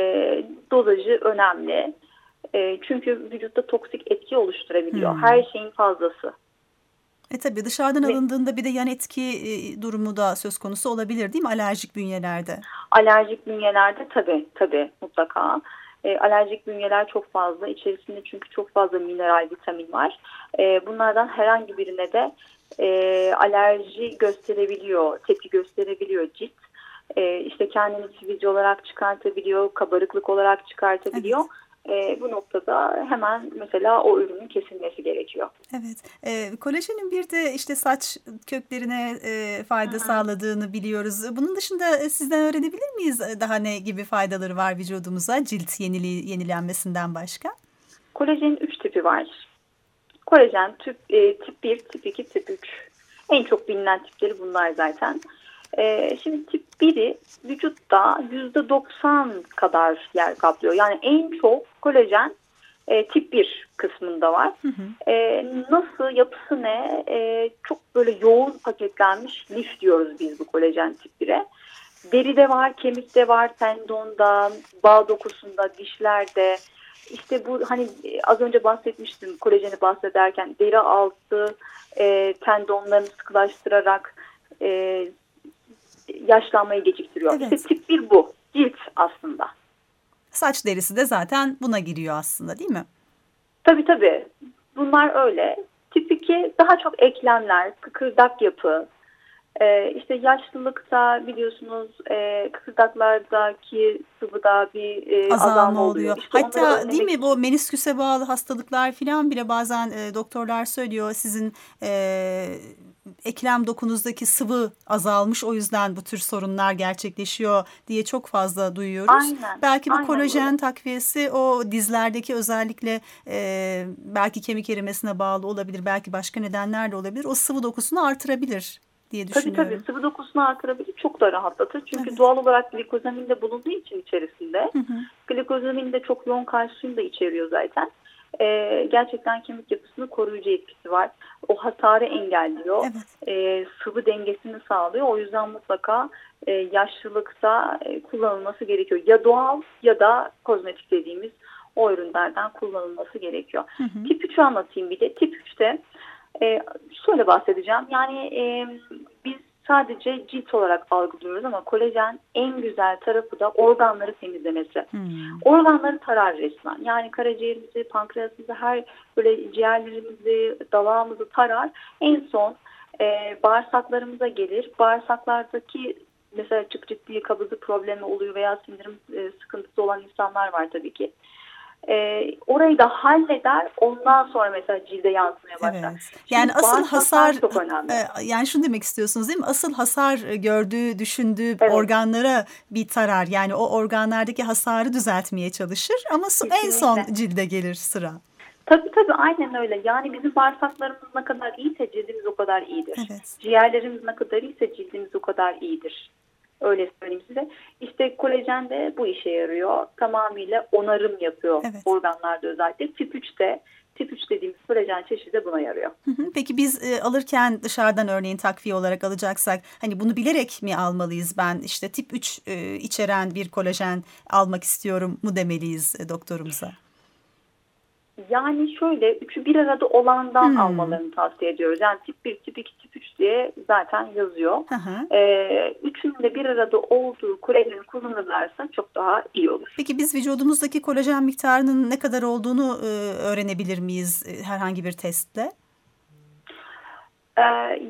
dozajı önemli. E, çünkü vücutta toksik etki oluşturabiliyor. Hmm. Her şeyin fazlası. E tabii dışarıdan Ve, alındığında bir de yan etki e, durumu da söz konusu olabilir değil mi alerjik bünyelerde? Alerjik bünyelerde tabii tabii mutlaka. E, alerjik bünyeler çok fazla. İçerisinde çünkü çok fazla mineral, vitamin var. E, bunlardan herhangi birine de e, alerji gösterebiliyor, tepki gösterebiliyor cilt. E, işte kendini sivilce olarak çıkartabiliyor, kabarıklık olarak çıkartabiliyor. Evet. E, bu noktada hemen mesela o ürünün kesilmesi gerekiyor. Evet, e, kolajenin bir de işte saç köklerine e, fayda Hı-hı. sağladığını biliyoruz. Bunun dışında e, sizden öğrenebilir miyiz daha ne gibi faydaları var vücudumuza cilt yenili, yenilenmesinden başka? Kolajenin üç tipi var. Kolajen tip, e, tip bir, tip iki, tip üç. En çok bilinen tipleri bunlar zaten. E, şimdi tip biri vücutta yüzde doksan kadar yer kaplıyor. Yani en çok kolajen e, tip bir kısmında var. Hı hı. E, nasıl, yapısı ne? E, çok böyle yoğun paketlenmiş lif diyoruz biz bu kolajen tip bire. Deride var, kemikte var, tendonda, bağ dokusunda, dişlerde. İşte bu hani az önce bahsetmiştim kolajeni bahsederken deri altı e, tendonlarını sıkılaştırarak e, yaşlanmayı geciktiriyor. Evet. İşte tip bir bu. Cilt aslında. Saç derisi de zaten buna giriyor aslında değil mi? Tabii tabii. Bunlar öyle. Tip iki daha çok eklemler, kıkırdak yapı. Ee, işte yaşlılıkta biliyorsunuz e, kıkırdaklardaki sıvıda bir e, azalma, azalma oluyor. oluyor. İşte hatta değil mi bu menisküse bağlı hastalıklar falan bile bazen e, doktorlar söylüyor sizin e, eklem dokunuzdaki sıvı azalmış o yüzden bu tür sorunlar gerçekleşiyor diye çok fazla duyuyoruz. Aynen, belki bu aynen kolajen öyle. takviyesi o dizlerdeki özellikle e, belki kemik erimesine bağlı olabilir, belki başka nedenler de olabilir. O sıvı dokusunu artırabilir diye düşünüyorum. Tabii tabii sıvı dokusunu artırabilir, çok da rahatlatır. Çünkü Evet. doğal olarak glikozamin de bulunduğu için içerisinde. Hı hı. Glikozamin de çok yoğun kalsiyum da içeriyor zaten. Ee, gerçekten kemik yapısını koruyucu etkisi var. O hasarı engelliyor. Evet. Ee, sıvı dengesini sağlıyor. O yüzden mutlaka e, yaşlılıkta e, kullanılması gerekiyor. Ya doğal ya da kozmetik dediğimiz o ürünlerden kullanılması gerekiyor. Hı hı. Tip üçü anlatayım bir de. Tip üçte e, şöyle bahsedeceğim. Yani e, biz sadece cilt olarak algılıyoruz ama kolajen en güzel tarafı da organları temizlemesi. Hmm. Organları tarar resmen. Yani karaciğerimizi, pankreasımızı, her böyle ciğerlerimizi, dalağımızı tarar. En son e, bağırsaklarımıza gelir. Bağırsaklardaki mesela çok ciddi kabızlık problemi oluyor veya sindirim e, sıkıntısı olan insanlar var tabii ki. E, orayı da halleder, ondan sonra mesela cilde yansımaya başlar. Evet. Yani Çünkü asıl hasar, çok önemli. e, yani şunu demek istiyorsunuz değil mi? Asıl hasar gördüğü, düşündüğü Evet. organlara bir tarar. Yani o organlardaki hasarı düzeltmeye çalışır ama so- en son cilde gelir sıra. Tabii tabii aynen öyle. Yani bizim bağırsaklarımız ne kadar iyiyse cildimiz o kadar iyidir. Evet. Ciğerlerimiz ne kadar iyiyse cildimiz o kadar iyidir. Öyle söyleyeyim size. İşte kolajen de bu işe yarıyor. Tamamıyla onarım yapıyor Evet. organlarda özellikle. Tip üçte, tip üç dediğimiz kolajen çeşidi de buna yarıyor. Hı hı. Peki biz e, alırken dışarıdan örneğin takviye olarak alacaksak hani bunu bilerek mi almalıyız? Ben işte tip üç e, içeren bir kolajen almak istiyorum mu demeliyiz e, doktorumuza? Yani şöyle üçü bir arada olandan Hmm. almalarını tavsiye ediyoruz. Yani tip bir, tip iki, tip üç diye zaten yazıyor. Hı hı. Ee, üçünün de bir arada olduğu kolajeni kullanırlarsa çok daha iyi olur. Peki biz vücudumuzdaki kolajen miktarının ne kadar olduğunu e, öğrenebilir miyiz e, herhangi bir testle? Ee,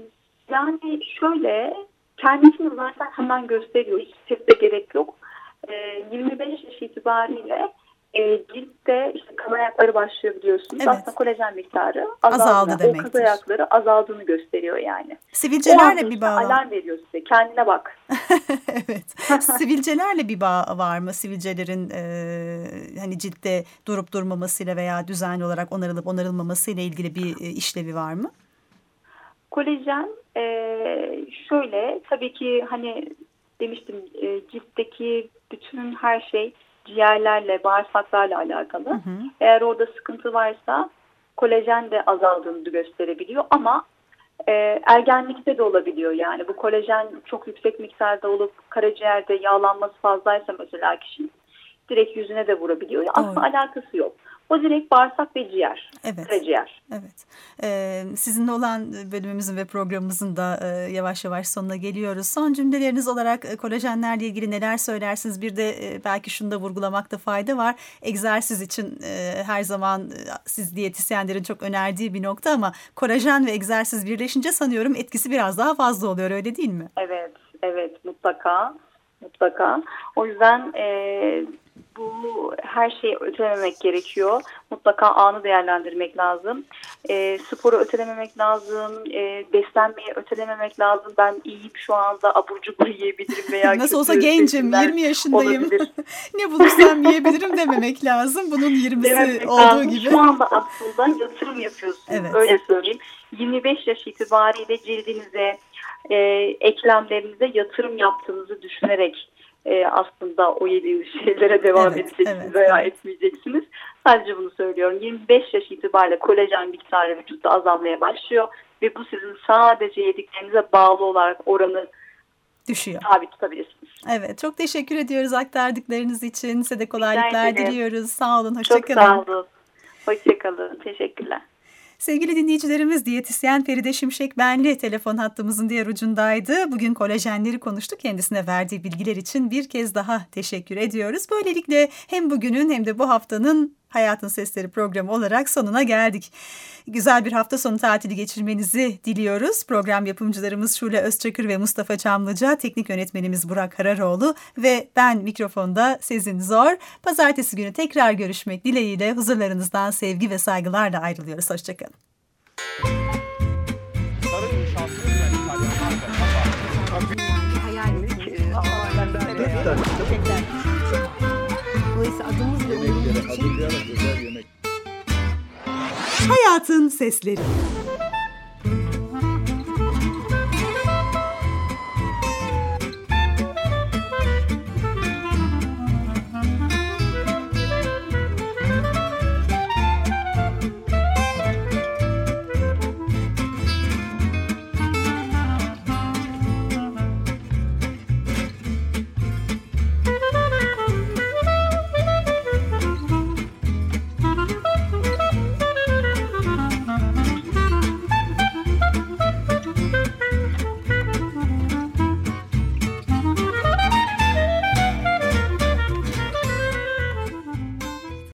yani şöyle kendisini zaten hemen gösteriyor. Hiç teste gerek yok. Ee, yirmi beş yaş itibariyle e, ciltte işte kan ayakları başlıyor biliyorsunuz. Evet. Aslında kolajen miktarı Azaldı azaldı. O demektir. kız ayakları azaldığını gösteriyor yani. Sivilcelerle bir bağ var. Alarm veriyor size. Kendine bak. Evet. Sivilcelerle bir bağ var mı? Sivilcelerin e, hani ciltte durup durmamasıyla veya düzenli olarak onarılıp onarılmamasıyla ilgili bir e, işlevi var mı? Kolajen e, şöyle tabii ki hani demiştim e, ciltteki bütün her şey ciğerlerle, bağırsaklarla alakalı. Hı hı. Eğer orada sıkıntı varsa kolajen de azaldığını gösterebiliyor ama e, ergenlikte de olabiliyor. Yani bu kolajen çok yüksek miktarda olup karaciğerde yağlanması fazlaysa mesela kişinin direkt yüzüne de vurabiliyor. Aslında Doğru. alakası yok. O direkt bağırsak ve ciğer, Evet. karaciğer. Evet. Ee, sizinle olan bölümümüzün ve programımızın da e, yavaş yavaş sonuna geliyoruz. Son cümleleriniz olarak e, kolajenlerle ilgili neler söylersiniz? Bir de e, belki şunu da vurgulamakta fayda var. Egzersiz için e, her zaman e, siz diyetisyenlerin çok önerdiği bir nokta ama kolajen ve egzersiz birleşince sanıyorum etkisi biraz daha fazla oluyor, öyle değil mi? Evet, evet mutlaka, mutlaka. O yüzden e, bu her şeyi ötelememek gerekiyor. Mutlaka anı değerlendirmek lazım. E, sporu ötelememek lazım. E, beslenmeyi ötelememek lazım. Ben iyiyim şu anda, abur cubur yiyebilirim veya nasıl olsa kötü gencim, besinler yirmi yaşındayım. olabilir. Ne bulursam yiyebilirim dememek lazım. Bunun yirmisi Dememek olduğu lazım. gibi. Şu anda aslında yatırım yapıyorsunuz. Evet. Öyle söyleyeyim. yirmi beş yaş itibariyle cildinize, e, eklemlerinize yatırım yaptığınızı düşünerek e, aslında o yediğiniz şeylere devam Evet, edeceksiniz evet, veya evet. etmeyeceksiniz. Sadece bunu söylüyorum. yirmi beş yaş itibariyle kolajen miktarı vücutta azalmaya başlıyor ve bu sizin sadece yediklerinize bağlı olarak oranı Düşüyor. sabit tutabilirsiniz. Evet, çok teşekkür ediyoruz aktardıklarınız için. Size de kolaylıklar ederim. diliyoruz. Sağ olun, Çok hoşçakalın. sağ olun. Hoşçakalın. Teşekkürler. Sevgili dinleyicilerimiz, diyetisyen Feride Şimşek Benli telefon hattımızın diğer ucundaydı. Bugün kolajenleri konuştuk. Kendisine verdiği bilgiler için bir kez daha teşekkür ediyoruz. Böylelikle hem bugünün hem de bu haftanın Hayatın Sesleri programı olarak sonuna geldik. Güzel bir hafta sonu tatili geçirmenizi diliyoruz. Program yapımcılarımız Şule Özçakır ve Mustafa Çamlıca, teknik yönetmenimiz Burak Hararoğlu ve ben mikrofonda Sezin Zor. Pazartesi günü tekrar görüşmek dileğiyle huzurlarınızdan sevgi ve saygılarla ayrılıyoruz. Hoşçakalın. Dolayısıyla adımız ve umduğumuz için Hayatın Sesleri.